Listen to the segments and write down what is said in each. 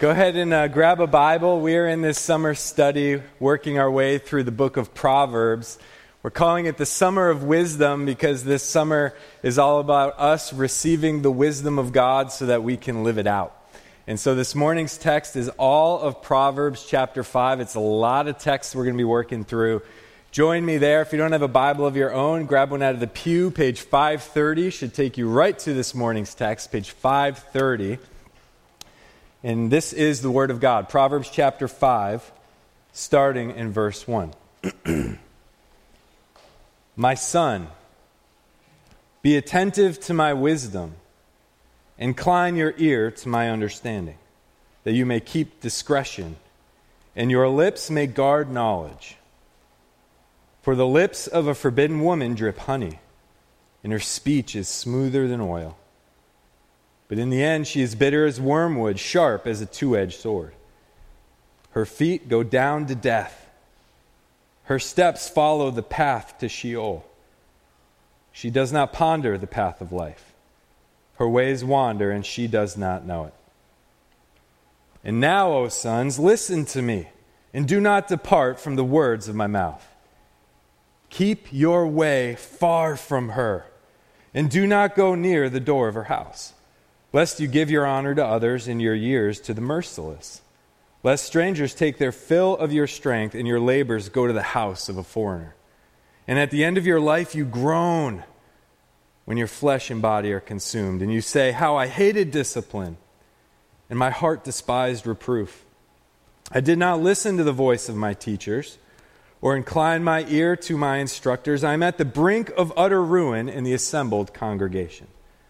Go ahead and grab a Bible. We are in this summer study working our way through the book of Proverbs. We're calling it the Summer of Wisdom because this summer is all about us receiving the wisdom of God so that we can live it out. And so this morning's text is all of Proverbs chapter 5. It's a lot of text we're going to be working through. Join me there. If you don't have a Bible of your own, grab one out of the pew. Page 530 should take you right to this morning's text, page 530. And this is the Word of God, Proverbs chapter 5, starting in verse 1. My son, be attentive to my wisdom. Incline your ear to my understanding, that you may keep discretion, and your lips may guard knowledge. For the lips of a forbidden woman drip honey, and her speech is smoother than oil. But in the end she is bitter as wormwood, sharp as a two-edged sword. Her feet go down to death. Her steps follow the path to Sheol. She does not ponder the path of life. Her ways wander, and she does not know it. And now, O sons, listen to me, and do not depart from the words of my mouth. Keep your way far from her, and do not go near the door of her house, lest you give your honor to others and your years to the merciless, lest strangers take their fill of your strength and your labors go to the house of a foreigner. And at the end of your life you groan when your flesh and body are consumed, and you say, how I hated discipline, and my heart despised reproof. I did not listen to the voice of my teachers, or incline my ear to my instructors. I am at the brink of utter ruin in the assembled congregation.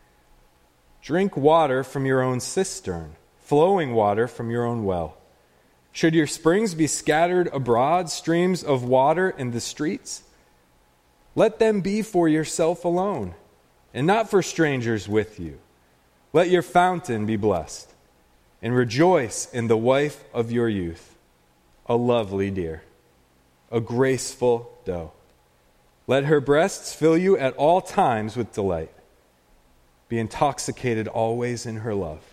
Drink water from your own cistern, flowing water from your own well. Should your springs be scattered abroad, streams of water in the streets? Let them be for yourself alone, and not for strangers with you. Let your fountain be blessed, and rejoice in the wife of your youth, a lovely deer, a graceful doe. Let her breasts fill you at all times with delight. Be intoxicated always in her love.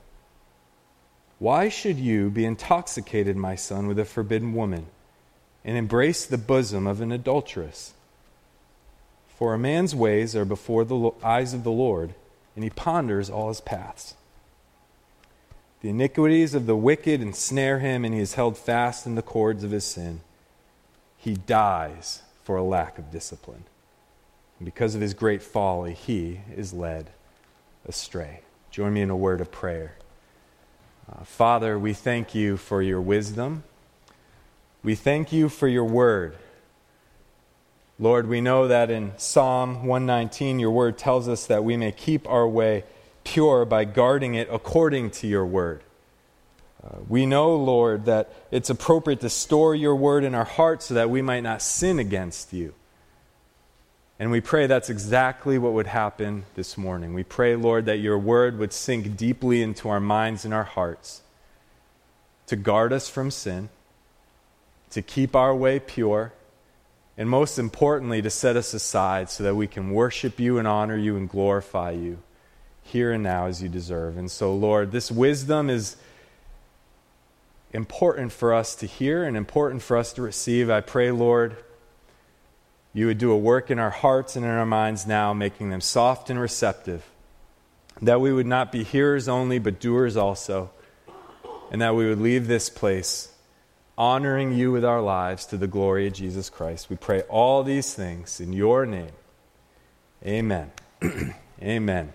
Why should you be intoxicated, my son, with a forbidden woman, and embrace the bosom of an adulteress? For a man's ways are before the eyes of the Lord, and he ponders all his paths. The iniquities of the wicked ensnare him, and he is held fast in the cords of his sin. He dies for a lack of discipline, and because of his great folly, he is led astray. Join me in a word of prayer. Father, we thank you for your wisdom. We thank you for your word. Lord, we know that in Psalm 119, your word tells us that we may keep our way pure by guarding it according to your word. We know, Lord, that it's appropriate to store your word in our hearts so that we might not sin against you. And we pray that's exactly what would happen this morning. We pray, Lord, that your word would sink deeply into our minds and our hearts to guard us from sin, to keep our way pure, and most importantly, to set us aside so that we can worship you and honor you and glorify you here and now as you deserve. And so, Lord, this wisdom is important for us to hear and important for us to receive. I pray, Lord, you would do a work in our hearts and in our minds now, making them soft and receptive, that we would not be hearers only, but doers also, and that we would leave this place honoring you with our lives to the glory of Jesus Christ. We pray all these things in your name. Amen. Amen.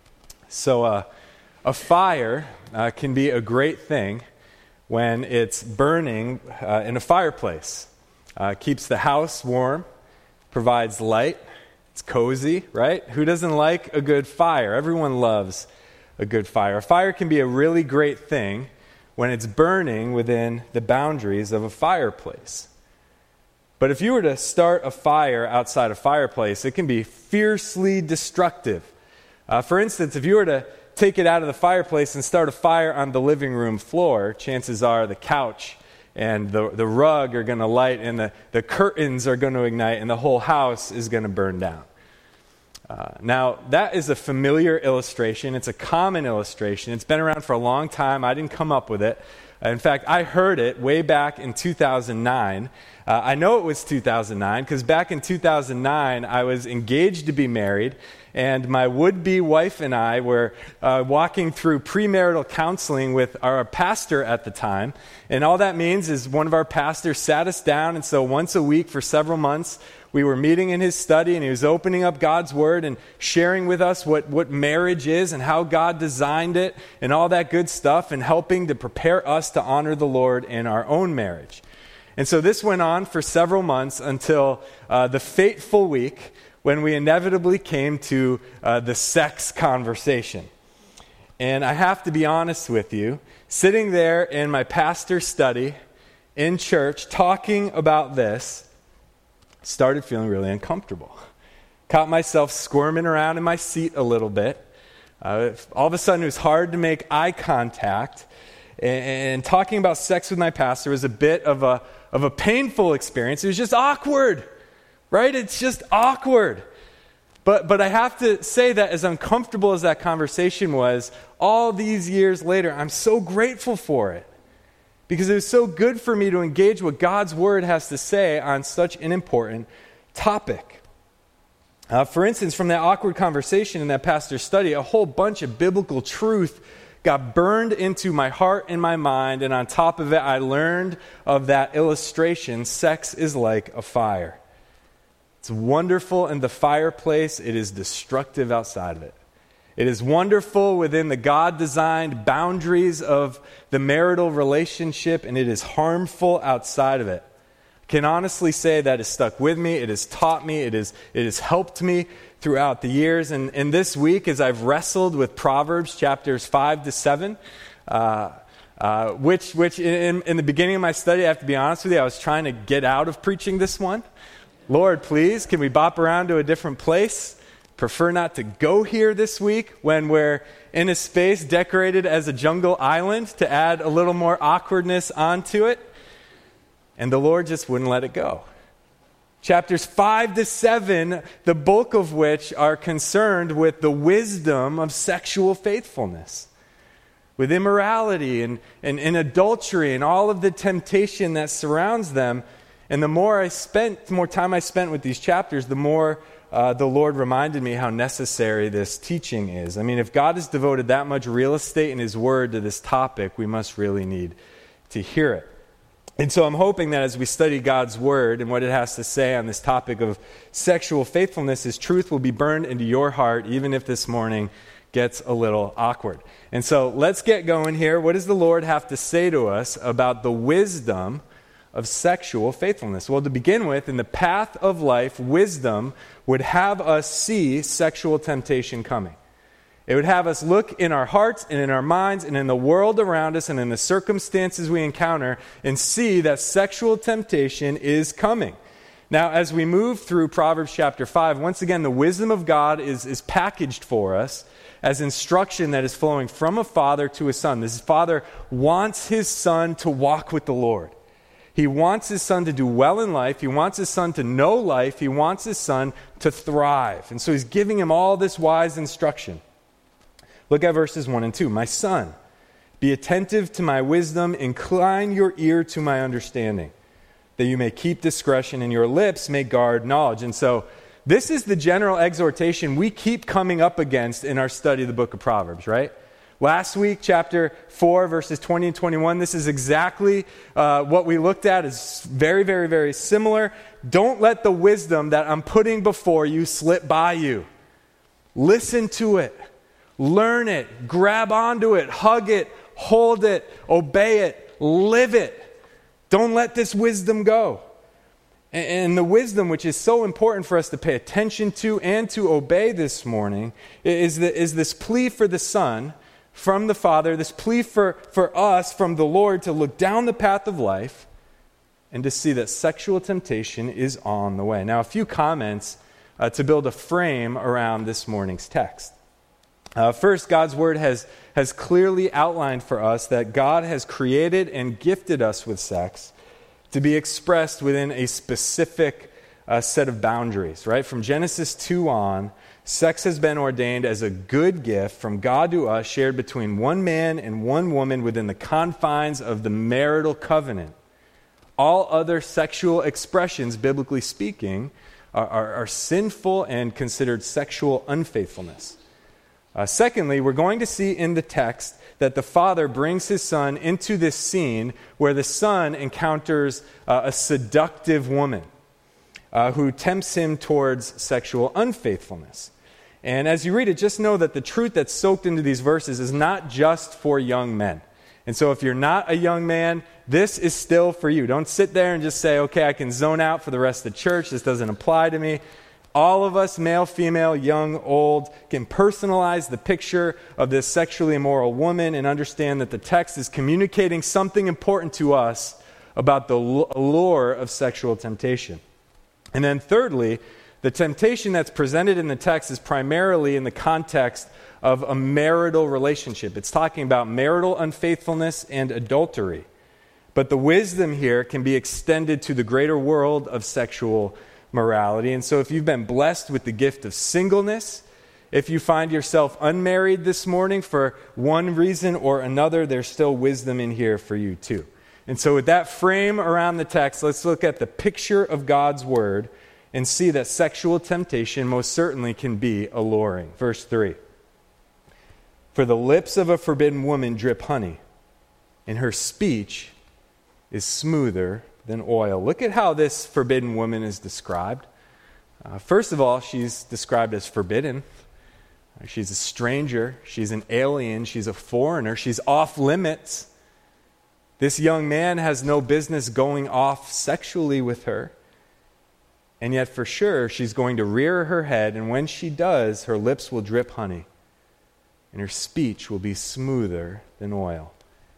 So a fire can be a great thing when it's burning in a fireplace. Keeps the house warm, provides light. It's cozy, right? Who doesn't like a good fire? Everyone loves a good fire. A fire can be a really great thing when it's burning within the boundaries of a fireplace. But if you were to start a fire outside a fireplace, it can be fiercely destructive. For instance, if you were to take it out of the fireplace and start a fire on the living room floor, chances are the couch and the rug are going to light, and the curtains are going to ignite, and the whole house is going to burn down. Now, that is a familiar illustration. It's a common illustration. It's been around for a long time. I didn't come up with it. In fact, I heard it way back in 2009. I know it was 2009 because back in 2009, I was engaged to be married, and my would-be wife and I were walking through premarital counseling with our pastor at the time. And all that means is one of our pastors sat us down, and so once a week for several months, we were meeting in his study, and he was opening up God's Word and sharing with us what marriage is and how God designed it and all that good stuff, and helping to prepare us to honor the Lord in our own marriage. And so this went on for several months until the fateful week when we inevitably came to the sex conversation. And I have to be honest with you, sitting there in my pastor's study in church talking about this, started feeling really uncomfortable. Caught myself squirming around in my seat a little bit. All of a sudden, it was hard to make eye contact. And talking about sex with my pastor was a bit of a painful experience. It was just awkward, right? It's just awkward. But I have to say that as uncomfortable as that conversation was, all these years later, I'm so grateful for it. Because it was so good for me to engage what God's Word has to say on such an important topic. For instance, from that awkward conversation in that pastor's study, a whole bunch of biblical truth got burned into my heart and my mind, and on top of it, I learned of that illustration, sex is like a fire. It's wonderful in the fireplace, it is destructive outside of it. It is wonderful within the God-designed boundaries of the marital relationship, and it is harmful outside of it. I can honestly say that has stuck with me. It has taught me. It has helped me throughout the years. And this week, as I've wrestled with Proverbs chapters 5 to 7, which in the beginning of my study, I have to be honest with you, I was trying to get out of preaching this one. Lord, please, can we bop around to a different place? Prefer not to go here this week when we're in a space decorated as a jungle island to add a little more awkwardness onto it. And the Lord just wouldn't let it go. Chapters 5 to 7, the bulk of which are concerned with the wisdom of sexual faithfulness, with immorality and adultery and all of the temptation that surrounds them. And the more time I spent with these chapters, the more the Lord reminded me how necessary this teaching is. I mean, if God has devoted that much real estate in His Word to this topic, we must really need to hear it. And so I'm hoping that as we study God's Word and what it has to say on this topic of sexual faithfulness, His truth will be burned into your heart, even if this morning gets a little awkward. And so let's get going here. What does the Lord have to say to us about the wisdom of sexual faithfulness? Well, to begin with, in the path of life, wisdom would have us see sexual temptation coming. It would have us look in our hearts and in our minds and in the world around us and in the circumstances we encounter and see that sexual temptation is coming. Now, as we move through Proverbs chapter 5, once again, the wisdom of God is packaged for us as instruction that is flowing from a father to a son. This father wants his son to walk with the Lord. He wants his son to do well in life. He wants his son to know life. He wants his son to thrive. And so he's giving him all this wise instruction. Look at verses 1 and 2. My son, be attentive to my wisdom. Incline your ear to my understanding, that you may keep discretion and your lips may guard knowledge. And so this is the general exhortation we keep coming up against in our study of the book of Proverbs, right? Last week, chapter 4, verses 20 and 21, this is exactly what we looked at. It's very, very, very similar. Don't let the wisdom that I'm putting before you slip by you. Listen to it. Learn it. Grab onto it. Hug it. Hold it. Obey it. Live it. Don't let this wisdom go. And the wisdom, which is so important for us to pay attention to and to obey this morning, is this plea for the Son from the Father, this plea for us from the Lord to look down the path of life and to see that sexual temptation is on the way. Now, a few comments to build a frame around this morning's text. First, God's Word has clearly outlined for us that God has created and gifted us with sex to be expressed within a specific set of boundaries, right? From Genesis 2 on, Sex has been ordained as a good gift from God to us, shared between one man and one woman within the confines of the marital covenant. All other sexual expressions, biblically speaking, are sinful and considered sexual unfaithfulness. Secondly, we're going to see in the text that the father brings his son into this scene where the son encounters a seductive woman who tempts him towards sexual unfaithfulness. And as you read it, just know that the truth that's soaked into these verses is not just for young men. And so if you're not a young man, this is still for you. Don't sit there and just say, okay, I can zone out for the rest of the church. This doesn't apply to me. All of us, male, female, young, old, can personalize the picture of this sexually immoral woman and understand that the text is communicating something important to us about the allure of sexual temptation. And then thirdly, the temptation that's presented in the text is primarily in the context of a marital relationship. It's talking about marital unfaithfulness and adultery. But the wisdom here can be extended to the greater world of sexual morality. And so if you've been blessed with the gift of singleness, if you find yourself unmarried this morning for one reason or another, there's still wisdom in here for you too. And so with that frame around the text, let's look at the picture of God's word and see that sexual temptation most certainly can be alluring. Verse 3. For the lips of a forbidden woman drip honey, and her speech is smoother than oil. Look at how this forbidden woman is described. First of all, she's described as forbidden. She's a stranger. She's an alien. She's a foreigner. She's off limits. This young man has no business going off sexually with her. And yet, for sure, she's going to rear her head, and when she does, her lips will drip honey, and her speech will be smoother than oil.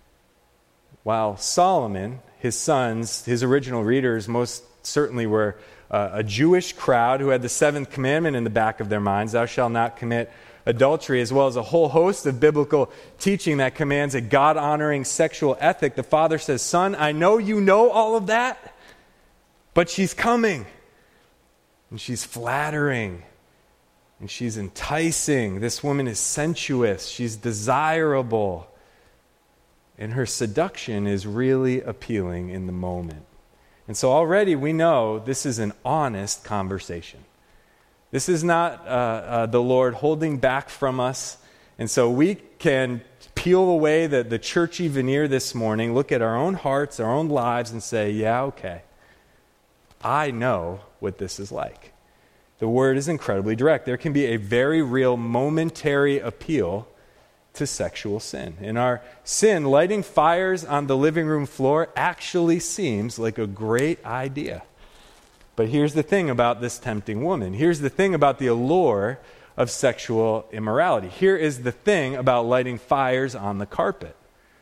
While Solomon, his sons, his original readers, most certainly were a Jewish crowd who had the seventh commandment in the back of their minds, thou shalt not commit adultery, as well as a whole host of biblical teaching that commands a God-honoring sexual ethic. The father says, son, I know you know all of that, but she's coming. And she's flattering. And she's enticing. This woman is sensuous. She's desirable. And her seduction is really appealing in the moment. And so already we know this is an honest conversation. This is not the Lord holding back from us. And so we can peel away the churchy veneer this morning, look at our own hearts, our own lives, and say, yeah, okay, I know what this is like. The word is incredibly direct. There can be a very real momentary appeal to sexual sin. In our sin, lighting fires on the living room floor actually seems like a great idea. But here's the thing about this tempting woman. Here's the thing about the allure of sexual immorality. Here is the thing about lighting fires on the carpet.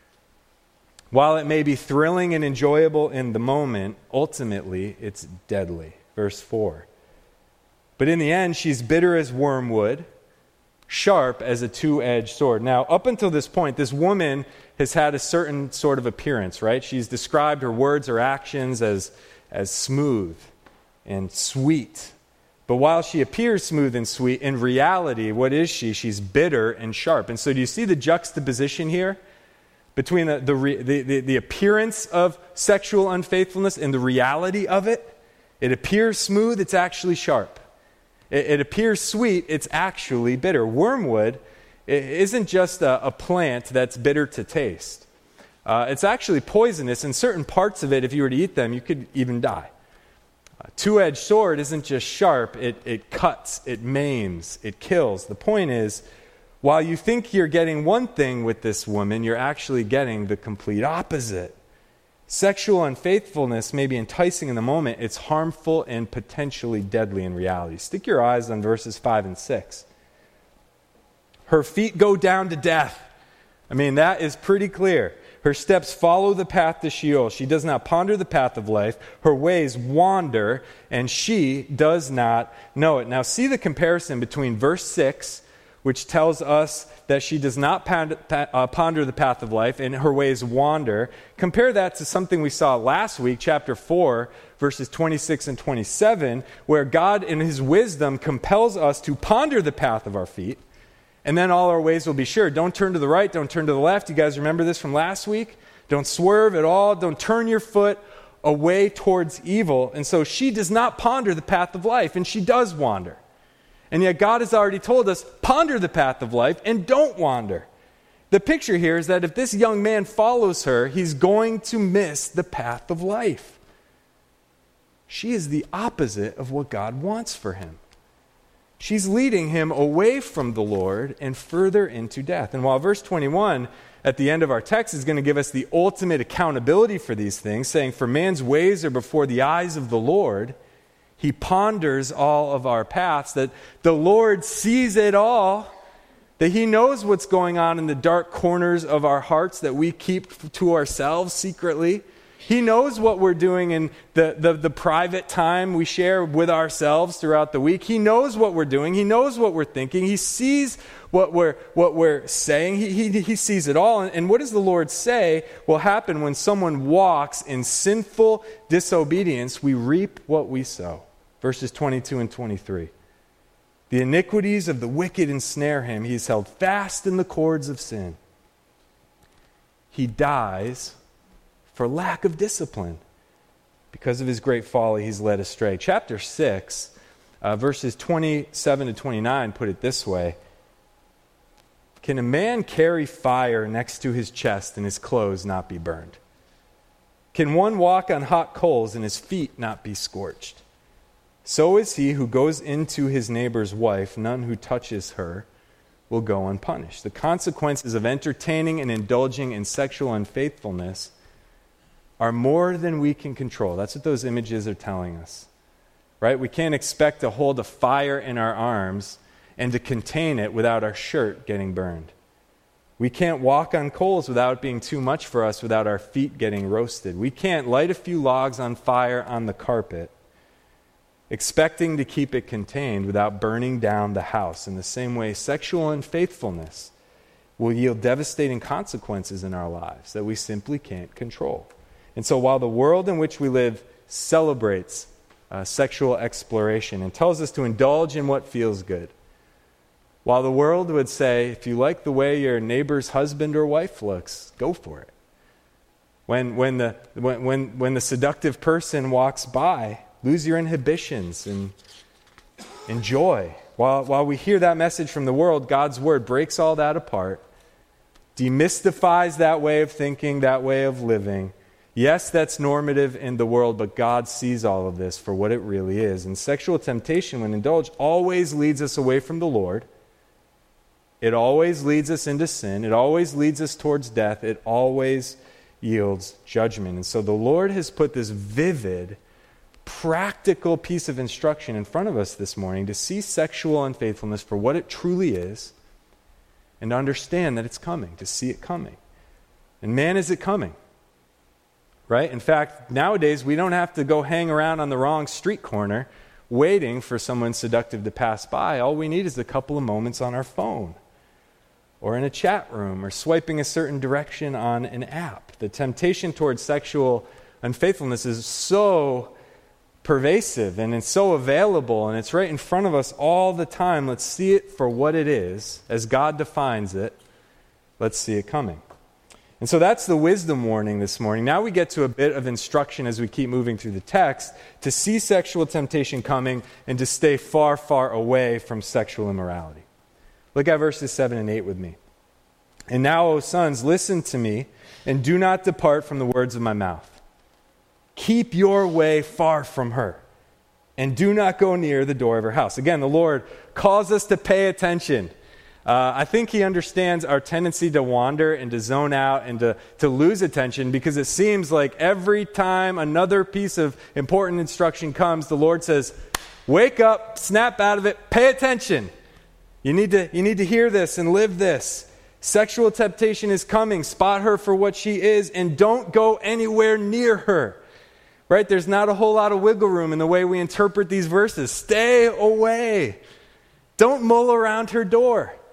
While it may be thrilling and enjoyable in the moment, ultimately it's deadly. Verse 4. But in the end, she's bitter as wormwood, sharp as a two-edged sword. Now, up until this point, this woman has had a certain sort of appearance, right? She's described her words or actions as smooth and sweet. But while she appears smooth and sweet, in reality, what is she? She's bitter and sharp. And so do you see the juxtaposition here between the appearance of sexual unfaithfulness and the reality of it? It appears smooth, it's actually sharp. It appears sweet, it's actually bitter. Wormwood isn't just a plant that's bitter to taste. It's actually poisonous, and certain parts of it, if you were to eat them, you could even die. A two-edged sword isn't just sharp, it cuts, it maims, it kills. The point is, while you think you're getting one thing with this woman, you're actually getting the complete opposite. Sexual unfaithfulness may be enticing in the moment. It's harmful and potentially deadly in reality. Stick your eyes on verses 5 and 6. Her feet go down to death. I mean, that is pretty clear. Her steps follow the path to Sheol. She does not ponder the path of life. Her ways wander, and she does not know it. Now, see the comparison between verse 6, which tells us that she does not ponder the path of life and her ways wander. Compare that to something we saw last week, chapter 4, verses 26 and 27, where God in his wisdom compels us to ponder the path of our feet, and then all our ways will be sure. Don't turn to the right, don't turn to the left. You guys remember this from last week? Don't swerve at all. Don't turn your foot away towards evil. And so she does not ponder the path of life, and she does wander. And yet God has already told us, ponder the path of life and don't wander. The picture here is that if this young man follows her, he's going to miss the path of life. She is the opposite of what God wants for him. She's leading him away from the Lord and further into death. And while verse 21 at the end of our text is going to give us the ultimate accountability for these things, saying, for man's ways are before the eyes of the Lord, he ponders all of our paths, that the Lord sees it all, that he knows what's going on in the dark corners of our hearts that we keep to ourselves secretly. He knows what we're doing in the private time we share with ourselves throughout the week. He knows what we're doing. He knows what we're thinking. He sees what we're saying. He sees it all. And what does the Lord say will happen when someone walks in sinful disobedience? We reap what we sow. Verses 22 and 23. The iniquities of the wicked ensnare him. He is held fast in the cords of sin. He dies for lack of discipline. Because of his great folly, he's led astray. Chapter 6, verses 27 to 29 put it this way. Can a man carry fire next to his chest and his clothes not be burned? Can one walk on hot coals and his feet not be scorched? So is he who goes into his neighbor's wife. None who touches her will go unpunished. The consequences of entertaining and indulging in sexual unfaithfulness are more than we can control. That's what those images are telling us. Right? We can't expect to hold a fire in our arms and to contain it without our shirt getting burned. We can't walk on coals without it being too much for us, without our feet getting roasted. We can't light a few logs on fire on the carpet expecting to keep it contained without burning down the house. In the same way, sexual unfaithfulness will yield devastating consequences in our lives that we simply can't control. And so while the world in which we live celebrates sexual exploration and tells us to indulge in what feels good, while the world would say, if you like the way your neighbor's husband or wife looks, go for it. When the seductive person walks by, lose your inhibitions and enjoy. While we hear that message from the world, God's word breaks all that apart, demystifies that way of thinking, that way of living. Yes, that's normative in the world, but God sees all of this for what it really is. And sexual temptation, when indulged, always leads us away from the Lord. It always leads us into sin. It always leads us towards death. It always yields judgment. And so the Lord has put this vivid, practical piece of instruction in front of us this morning to see sexual unfaithfulness for what it truly is and to understand that it's coming, to see it coming. And man, is it coming? Right? In fact, nowadays we don't have to go hang around on the wrong street corner waiting for someone seductive to pass by. All we need is a couple of moments on our phone or in a chat room or swiping a certain direction on an app. The temptation towards sexual unfaithfulness is so pervasive and it's so available and it's right in front of us all the time. Let's see it for what it is, as God defines it. Let's see it coming. And so that's the wisdom warning this morning. Now we get to a bit of instruction as we keep moving through the text to see sexual temptation coming and to stay far, far away from sexual immorality. Look at verses 7 and 8 with me. And now, O sons, listen to me and do not depart from the words of my mouth. Keep your way far from her, and do not go near the door of her house. Again, the Lord calls us to pay attention. I think he understands our tendency to wander and to zone out and to lose attention, because it seems like every time another piece of important instruction comes, the Lord says, wake up, snap out of it, pay attention. You need to hear this and live this. Sexual temptation is coming. Spot her for what she is, and don't go anywhere near her. Right? There's not a whole lot of wiggle room in the way we interpret these verses. Stay away. Don't mull around her door.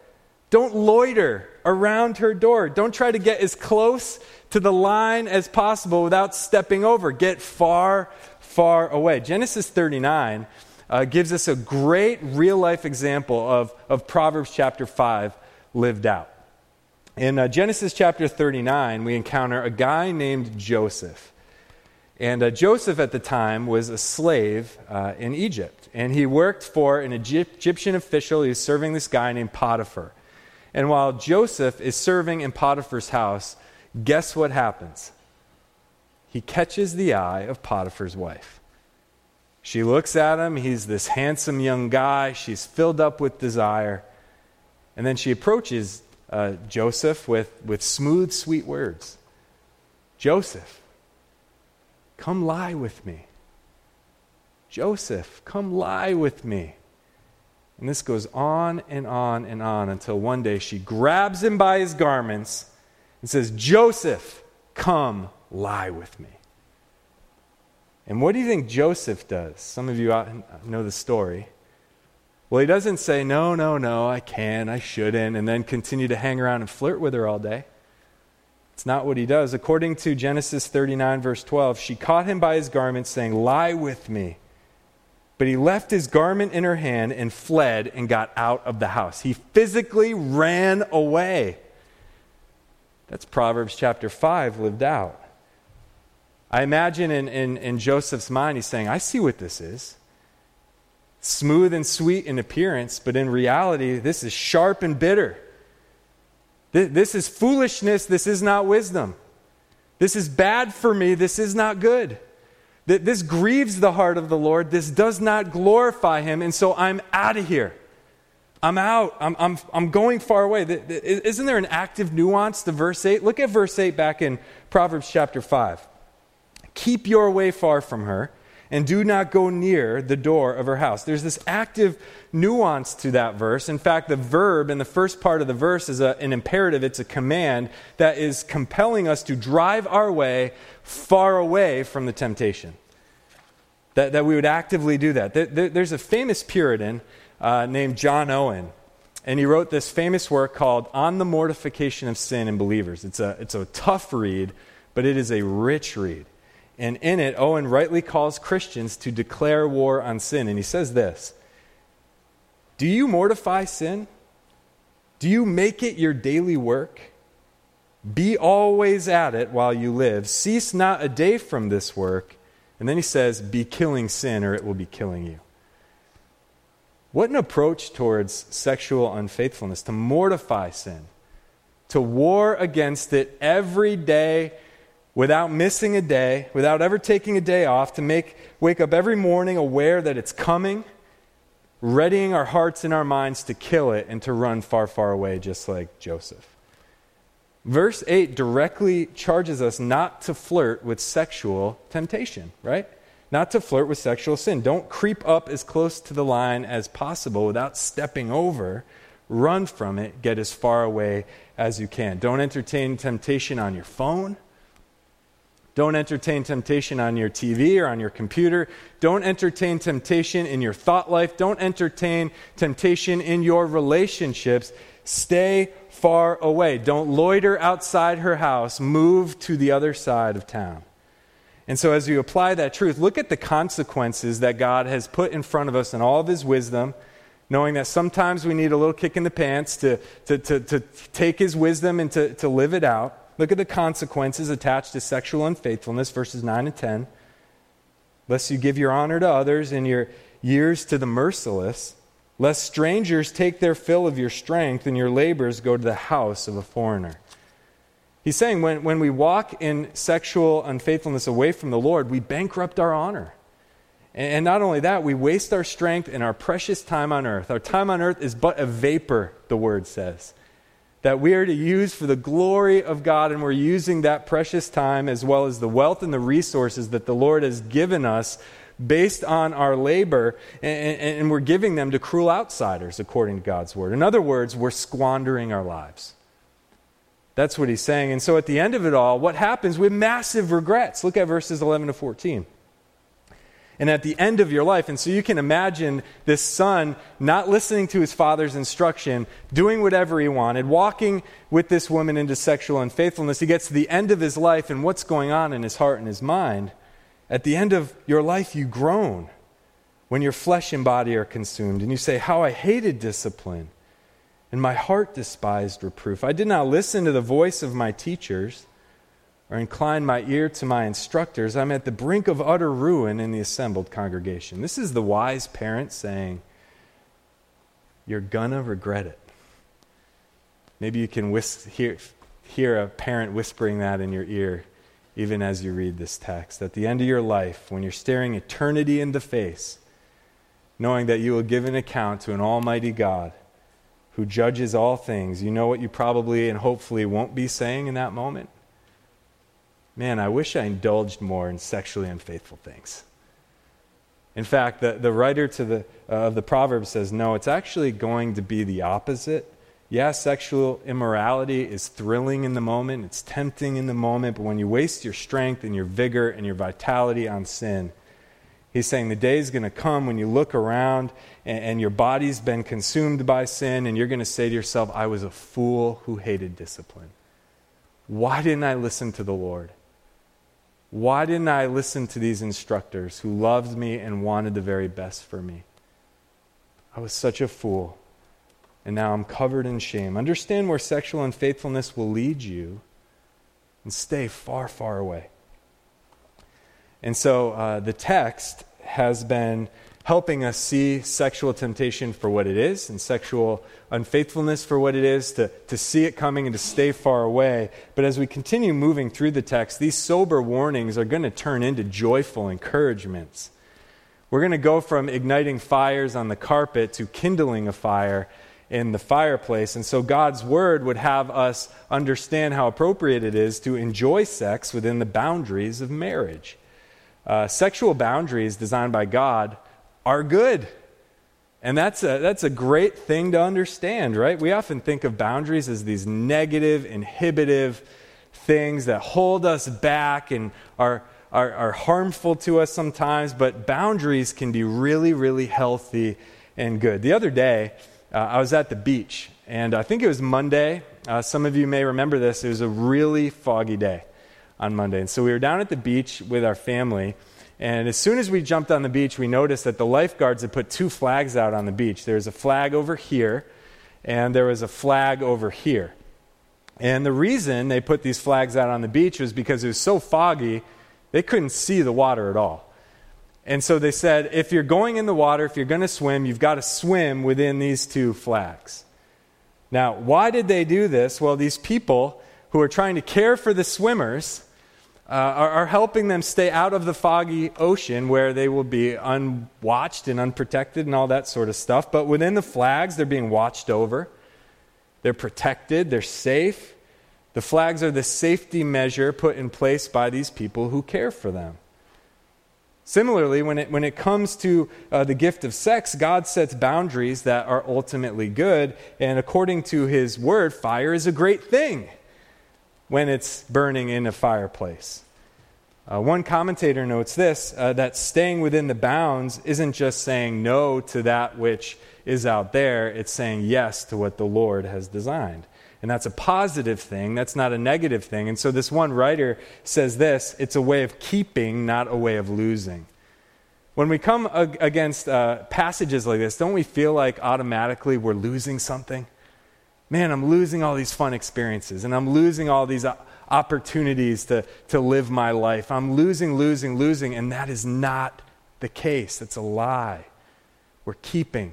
Don't loiter around her door. Don't try to get as close to the line as possible without stepping over. Get far, far away. Genesis 39 gives us a great real-life example of Proverbs chapter 5 lived out. In Genesis chapter 39, we encounter a guy named Joseph. And Joseph at the time was a slave in Egypt. And he worked for an Egyptian official. He was serving this guy named Potiphar. And while Joseph is serving in Potiphar's house, guess what happens? He catches the eye of Potiphar's wife. She looks at him. He's this handsome young guy. She's filled up with desire. And then she approaches Joseph with smooth, sweet words. Joseph, come lie with me. Joseph, come lie with me. And this goes on and on and on until one day she grabs him by his garments and says, Joseph, come lie with me. And what do you think Joseph does? Some of you know the story. Well, he doesn't say, no, I can't, I shouldn't, and then continue to hang around and flirt with her all day. It's not what he does. According to Genesis 39, verse 12, she caught him by his garment, saying, lie with me. But he left his garment in her hand and fled and got out of the house. He physically ran away. That's Proverbs chapter 5 lived out. I imagine in Joseph's mind, he's saying, I see what this is. Smooth and sweet in appearance, but in reality, this is sharp and bitter. This is foolishness. This is not wisdom. This is bad for me. This is not good. This grieves the heart of the Lord. This does not glorify him, and so I'm out of here. I'm out. I'm going far away. Isn't there an active nuance to verse 8? Look at verse 8 back in Proverbs chapter 5. Keep your way far from her, and do not go near the door of her house. There's this active nuance to that verse. In fact, the verb in the first part of the verse is an imperative. It's a command that is compelling us to drive our way far away from the temptation. That we would actively do that. There's a famous Puritan named John Owen, and he wrote this famous work called On the Mortification of Sin in Believers. It's a tough read, but it is a rich read. And in it, Owen rightly calls Christians to declare war on sin. And he says this, do you mortify sin? Do you make it your daily work? Be always at it while you live. Cease not a day from this work. And then he says, be killing sin or it will be killing you. What an approach towards sexual unfaithfulness, to mortify sin, to war against it every day, without missing a day, without ever taking a day off, to wake up every morning aware that it's coming, readying our hearts and our minds to kill it and to run far, far away, just like Joseph. Verse 8 directly charges us not to flirt with sexual temptation, right? Not to flirt with sexual sin. Don't creep up as close to the line as possible without stepping over. Run from it. Get as far away as you can. Don't entertain temptation on your phone. Don't entertain temptation on your TV or on your computer. Don't entertain temptation in your thought life. Don't entertain temptation in your relationships. Stay far away. Don't loiter outside her house. Move to the other side of town. And so as you apply that truth, look at the consequences that God has put in front of us in all of his wisdom, knowing that sometimes we need a little kick in the pants to take his wisdom and to live it out. Look at the consequences attached to sexual unfaithfulness, verses 9 and 10. Lest you give your honor to others and your years to the merciless, lest strangers take their fill of your strength and your labors go to the house of a foreigner. He's saying when we walk in sexual unfaithfulness away from the Lord, we bankrupt our honor. And not only that, we waste our strength and our precious time on earth. Our time on earth is but a vapor, the word says, that we are to use for the glory of God, and we're using that precious time as well as the wealth and the resources that the Lord has given us based on our labor, and we're giving them to cruel outsiders, according to God's word. In other words, we're squandering our lives. That's what he's saying. And so at the end of it all, what happens? We have massive regrets. Look at verses 11 to 14. And at the end of your life, and so you can imagine this son not listening to his father's instruction, doing whatever he wanted, walking with this woman into sexual unfaithfulness. He gets to the end of his life, and what's going on in his heart and his mind? At the end of your life, you groan when your flesh and body are consumed. And you say, how I hated discipline, and my heart despised reproof. I did not listen to the voice of my teachers, or incline my ear to my instructors. I'm at the brink of utter ruin in the assembled congregation. This is the wise parent saying, you're gonna regret it. Maybe you can hear a parent whispering that in your ear even as you read this text. At the end of your life, when you're staring eternity in the face, knowing that you will give an account to an almighty God who judges all things, you know what you probably and hopefully won't be saying in that moment? Man, I wish I indulged more in sexually unfaithful things. In fact, the writer of the Proverbs says, no, it's actually going to be the opposite. Yeah, sexual immorality is thrilling in the moment, it's tempting in the moment, but when you waste your strength and your vigor and your vitality on sin, he's saying the day is going to come when you look around and your body's been consumed by sin, and you're going to say to yourself, I was a fool who hated discipline. Why didn't I listen to the Lord? Why didn't I listen to these instructors who loved me and wanted the very best for me? I was such a fool, and now I'm covered in shame. Understand where sexual unfaithfulness will lead you, and stay far, far away. And so the text has been helping us see sexual temptation for what it is and sexual unfaithfulness for what it is, to see it coming and to stay far away. But as we continue moving through the text, these sober warnings are going to turn into joyful encouragements. We're going to go from igniting fires on the carpet to kindling a fire in the fireplace. And so God's word would have us understand how appropriate it is to enjoy sex within the boundaries of marriage. Sexual boundaries designed by God are good. And that's a great thing to understand, right? We often think of boundaries as these negative, inhibitive things that hold us back and are harmful to us sometimes, but boundaries can be really, really healthy and good. The other day, I was at the beach, and I think it was Monday. Some of you may remember this. It was a really foggy day on Monday. And so we were down at the beach with our family, and as soon as we jumped on the beach, we noticed that the lifeguards had put two flags out on the beach. There was a flag over here, and there was a flag over here. And the reason they put these flags out on the beach was because it was so foggy, they couldn't see the water at all. And so they said, if you're going in the water, if you're going to swim, you've got to swim within these two flags. Now, why did they do this? Well, these people who are trying to care for the swimmers are helping them stay out of the foggy ocean where they will be unwatched and unprotected and all that sort of stuff. But within the flags, they're being watched over. They're protected. They're safe. The flags are the safety measure put in place by these people who care for them. Similarly, when it comes to the gift of sex, God sets boundaries that are ultimately good. And according to his word, fire is a great thing when it's burning in a fireplace. One commentator notes this, that staying within the bounds isn't just saying no to that which is out there, it's saying yes to what the Lord has designed. And that's a positive thing, that's not a negative thing. And so this one writer says this, it's a way of keeping, not a way of losing. When we come against passages like this, don't we feel like automatically we're losing something? Man, I'm losing all these fun experiences, and I'm losing all these opportunities to live my life. I'm losing, and that is not the case. It's a lie. We're keeping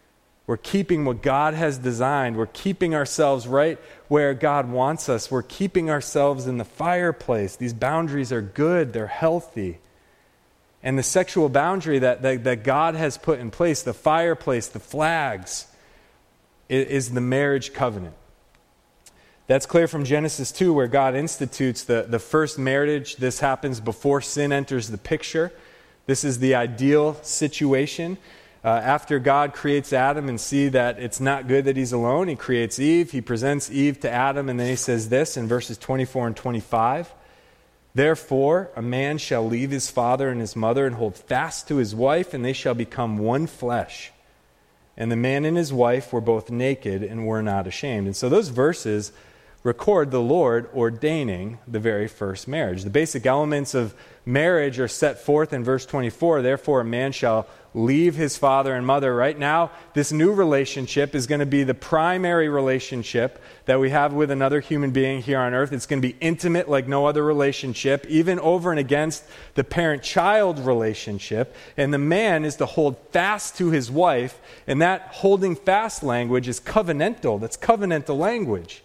what God has designed. We're keeping ourselves right where God wants us. We're keeping ourselves in the fireplace. These boundaries are good. They're healthy. And the sexual boundary that God has put in place, the fireplace, the flags, is the marriage covenant. That's clear from Genesis 2, where God institutes the first marriage. This happens before sin enters the picture. This is the ideal situation. After God creates Adam and see that it's not good that he's alone, he creates Eve. He presents Eve to Adam, and then he says this in verses 24 and 25. Therefore, a man shall leave his father and his mother and hold fast to his wife, and they shall become one flesh. And the man and his wife were both naked and were not ashamed. And so those verses record the Lord ordaining the very first marriage. The basic elements of marriage are set forth in verse 24. Therefore, a man shall leave his father and mother. Right now, this new relationship is going to be the primary relationship that we have with another human being here on earth. It's going to be intimate like no other relationship, even over and against the parent-child relationship. And the man is to hold fast to his wife, and that holding fast language is covenantal. That's covenantal language.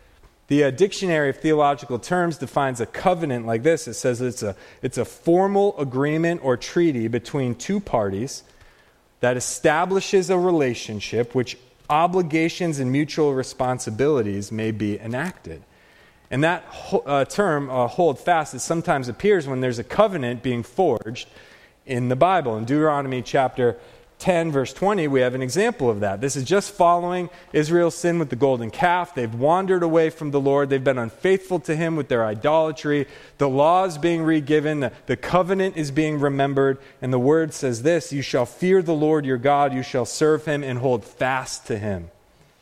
The Dictionary of Theological Terms defines a covenant like this. It says it's a formal agreement or treaty between two parties that establishes a relationship which obligations and mutual responsibilities may be enacted. And that term, hold fast, it sometimes appears when there's a covenant being forged in the Bible. In Deuteronomy chapter 10, verse 20, we have an example of that. This is just following Israel's sin with the golden calf. They've wandered away from the Lord. They've been unfaithful to Him with their idolatry. The law is being re-given. The covenant is being remembered. And the word says this, you shall fear the Lord your God. You shall serve Him and hold fast to Him.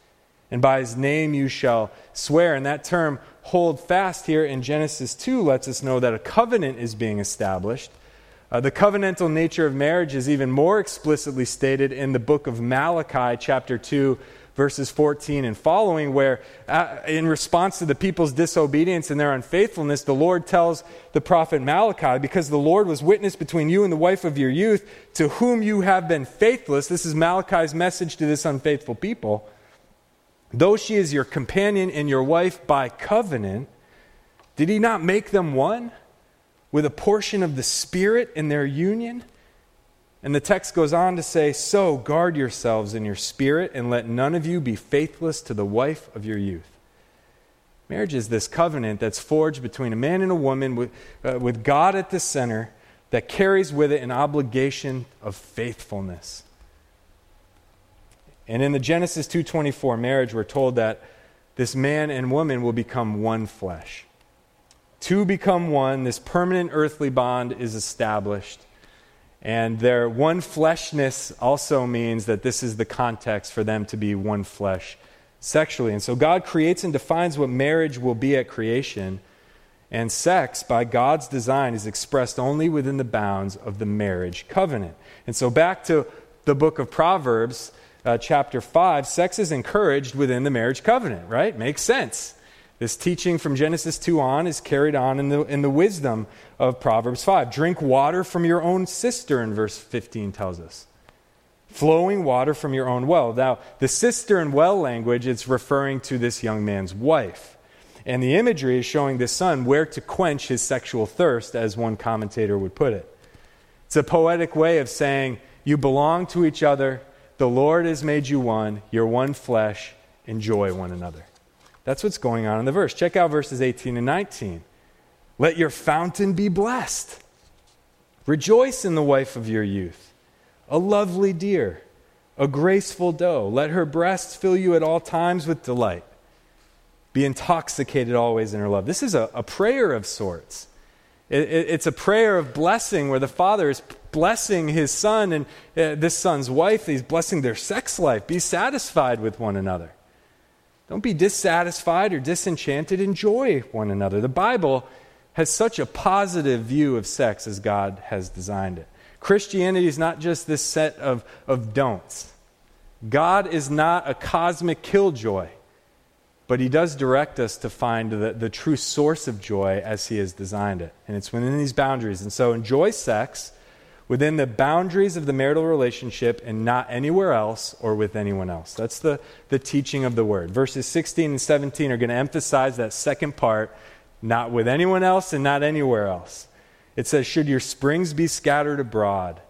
And by His name you shall swear. And that term, hold fast here in Genesis 2, lets us know that a covenant is being established. The covenantal nature of marriage is even more explicitly stated in the book of Malachi, chapter 2, verses 14 and following, where in response to the people's disobedience and their unfaithfulness, the Lord tells the prophet Malachi, because the Lord was witness between you and the wife of your youth, to whom you have been faithless. This is Malachi's message to this unfaithful people. Though she is your companion and your wife by covenant, did He not make them one? With a portion of the Spirit in their union? And the text goes on to say, so guard yourselves in your spirit, and let none of you be faithless to the wife of your youth. Marriage is this covenant that's forged between a man and a woman with God at the center that carries with it an obligation of faithfulness. And in the Genesis 2:24 marriage, we're told that this man and woman will become one flesh. Two become one. This permanent earthly bond is established. And their one fleshness also means that this is the context for them to be one flesh sexually. And so God creates and defines what marriage will be at creation. And sex, by God's design, is expressed only within the bounds of the marriage covenant. And so back to the book of Proverbs, chapter 5, sex is encouraged within the marriage covenant, right? Makes sense. This teaching from Genesis 2 on is carried on in the wisdom of Proverbs 5. Drink water from your own cistern, verse 15 tells us. Flowing water from your own well. Now, the cistern well language, it's referring to this young man's wife. And the imagery is showing this son where to quench his sexual thirst, as one commentator would put it. It's a poetic way of saying, you belong to each other, the Lord has made you one, you're one flesh, enjoy one another. That's what's going on in the verse. Check out verses 18 and 19. Let your fountain be blessed. Rejoice in the wife of your youth, a lovely deer, a graceful doe. Let her breasts fill you at all times with delight. Be intoxicated always in her love. This is a prayer of sorts. It's a prayer of blessing where the father is blessing his son and this son's wife. He's blessing their sex life. Be satisfied with one another. Don't be dissatisfied or disenchanted. Enjoy one another. The Bible has such a positive view of sex as God has designed it. Christianity is not just this set of don'ts. God is not a cosmic killjoy, but He does direct us to find the true source of joy as He has designed it. And it's within these boundaries. And so enjoy sex within the boundaries of the marital relationship and not anywhere else or with anyone else. That's the teaching of the Word. Verses 16 and 17 are going to emphasize that second part, not with anyone else and not anywhere else. It says, should your springs be scattered abroad,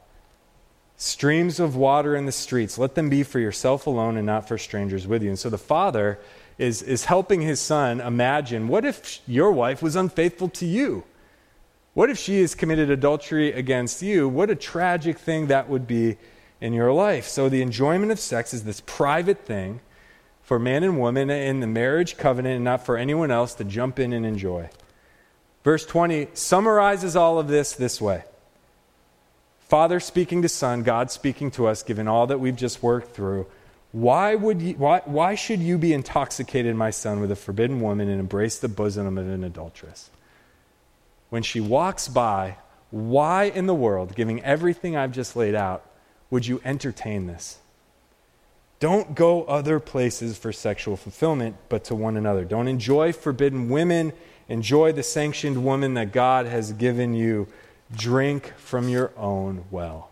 streams of water in the streets, let them be for yourself alone and not for strangers with you. And so the father is helping his son imagine, what if your wife was unfaithful to you? What if she has committed adultery against you? What a tragic thing that would be in your life. So the enjoyment of sex is this private thing for man and woman in the marriage covenant and not for anyone else to jump in and enjoy. Verse 20 summarizes all of this way. Father speaking to Son, God speaking to us, given all that we've just worked through. Why should you be intoxicated, my son, with a forbidden woman and embrace the bosom of an adulteress? When she walks by, why in the world, giving everything I've just laid out, would you entertain this? Don't go other places for sexual fulfillment, but to one another. Don't enjoy forbidden women. Enjoy the sanctioned woman that God has given you. Drink from your own well.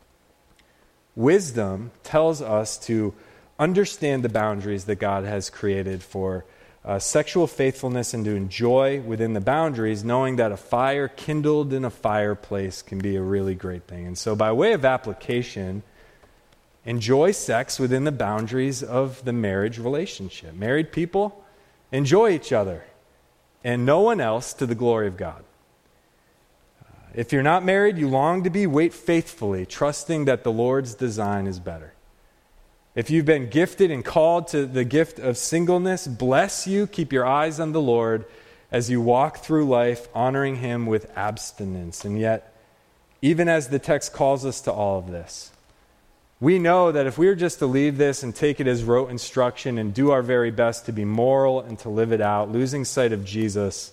Wisdom tells us to understand the boundaries that God has created for sexual faithfulness and to enjoy within the boundaries, knowing that a fire kindled in a fireplace can be a really great thing. And so by way of application, enjoy sex within the boundaries of the marriage relationship. Married people, enjoy each other and no one else to the glory of God. If you're not married, you long to be, wait faithfully, trusting that the Lord's design is better. If you've been gifted and called to the gift of singleness, bless you, keep your eyes on the Lord as you walk through life, honoring Him with abstinence. And yet, even as the text calls us to all of this, we know that if we were just to leave this and take it as rote instruction and do our very best to be moral and to live it out, losing sight of Jesus,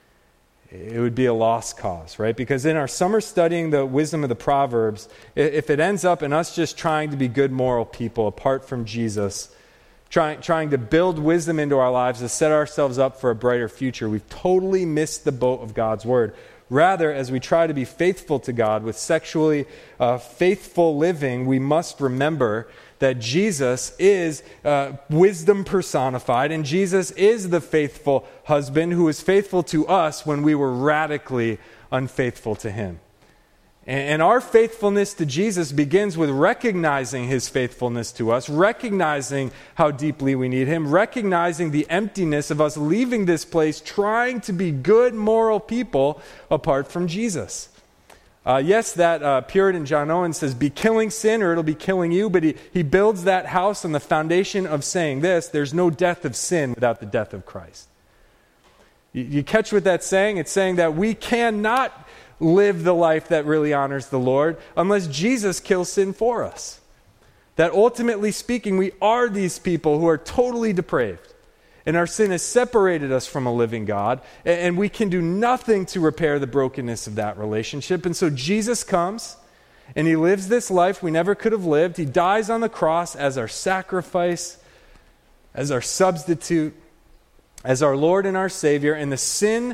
it would be a lost cause, right? Because in our summer studying the wisdom of the Proverbs, if it ends up in us just trying to be good moral people apart from Jesus, trying to build wisdom into our lives to set ourselves up for a brighter future, we've totally missed the boat of God's word. Rather, as we try to be faithful to God with sexually faithful living, we must remember that Jesus is wisdom personified, and Jesus is the faithful husband who is faithful to us when we were radically unfaithful to Him. And our faithfulness to Jesus begins with recognizing His faithfulness to us, recognizing how deeply we need Him, recognizing the emptiness of us leaving this place trying to be good moral people apart from Jesus. Yes, that Puritan John Owen says, be killing sin or it'll be killing you, but he builds that house on the foundation of saying this: there's no death of sin without the death of Christ. You catch what that's saying? It's saying that we cannot live the life that really honors the Lord unless Jesus kills sin for us. That ultimately speaking, we are these people who are totally depraved. And our sin has separated us from a living God, and we can do nothing to repair the brokenness of that relationship. And so Jesus comes, and He lives this life we never could have lived. He dies on the cross as our sacrifice, as our substitute, as our Lord and our Savior, and the sin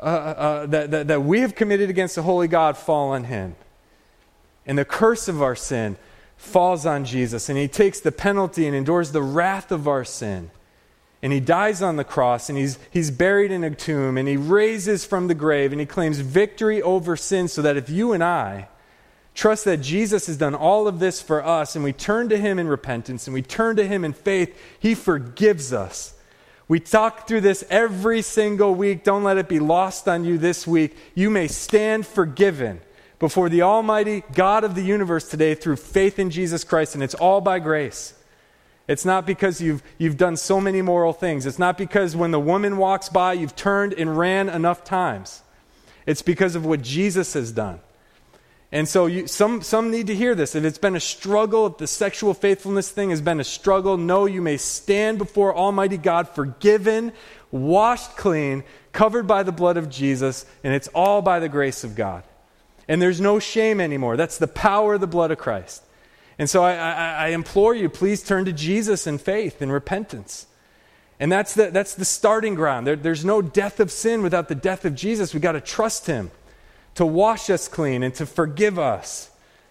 that we have committed against the holy God fall on Him. And the curse of our sin falls on Jesus, and He takes the penalty and endures the wrath of our sin. And He dies on the cross, and he's buried in a tomb, and He raises from the grave, and He claims victory over sin, so that if you and I trust that Jesus has done all of this for us, and we turn to Him in repentance, and we turn to Him in faith, He forgives us. We talk through this every single week. Don't let it be lost on you this week. You may stand forgiven before the Almighty God of the universe today through faith in Jesus Christ, and it's all by grace. It's not because you've done so many moral things. It's not because when the woman walks by, you've turned and ran enough times. It's because of what Jesus has done. And so some need to hear this. If it's been a struggle, if the sexual faithfulness thing has been a struggle, know you may stand before Almighty God forgiven, washed clean, covered by the blood of Jesus, and it's all by the grace of God. And there's no shame anymore. That's the power of the blood of Christ. And so I implore you, please turn to Jesus in faith and repentance. And that's the starting ground. There's no death of sin without the death of Jesus. We've got to trust Him to wash us clean and to forgive us.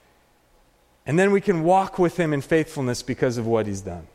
And then we can walk with Him in faithfulness because of what He's done.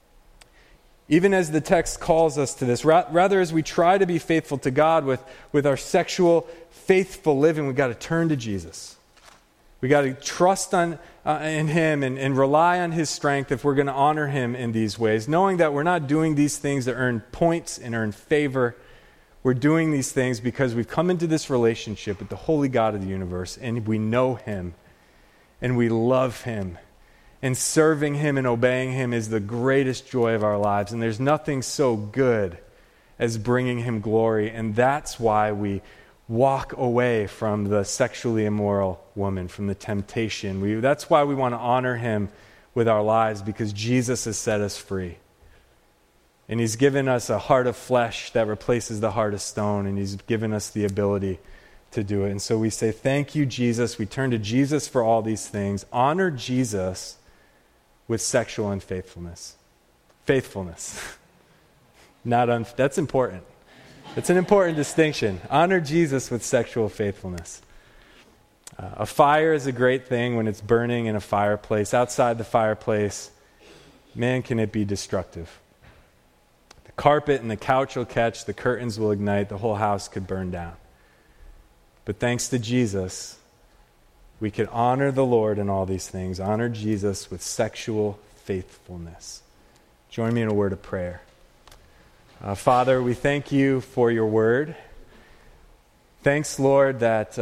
Even as the text calls us to this, rather as we try to be faithful to God with our sexual faithful living, we've got to turn to Jesus. We've got to trust in Him and rely on His strength if we're going to honor Him in these ways, knowing that we're not doing these things to earn points and earn favor. We're doing these things because we've come into this relationship with the holy God of the universe, and we know Him, and we love Him. And serving Him and obeying Him is the greatest joy of our lives, and there's nothing so good as bringing Him glory, and that's why we walk away from the sexually immoral woman, from the temptation. That's why we want to honor him with our lives, because Jesus has set us free. And he's given us a heart of flesh that replaces the heart of stone, and he's given us the ability to do it. And so we say, thank you, Jesus. We turn to Jesus for all these things. Honor Jesus with sexual unfaithfulness. Faithfulness. That's important. It's an important distinction. Honor Jesus with sexual faithfulness. A fire is a great thing when it's burning in a fireplace. Outside the fireplace, man, can it be destructive. The carpet and the couch will catch, the curtains will ignite, the whole house could burn down. But thanks to Jesus, we can honor the Lord in all these things. Honor Jesus with sexual faithfulness. Join me in a word of prayer. Father, we thank you for your word. Thanks, Lord, that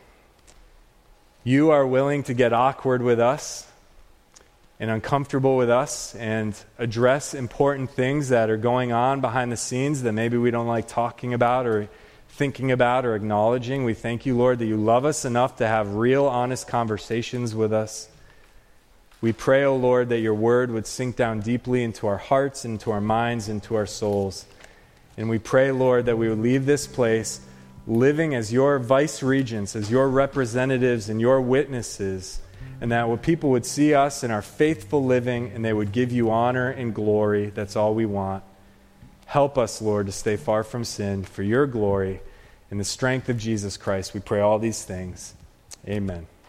you are willing to get awkward with us and uncomfortable with us and address important things that are going on behind the scenes that maybe we don't like talking about or thinking about or acknowledging. We thank you, Lord, that you love us enough to have real, honest conversations with us. We pray, O Lord, that your word would sink down deeply into our hearts, into our minds, into our souls. And we pray, Lord, that we would leave this place living as your vice-regents, as your representatives and your witnesses, and that people would see us in our faithful living and they would give you honor and glory. That's all we want. Help us, Lord, to stay far from sin for your glory. In the strength of Jesus Christ, we pray all these things. Amen.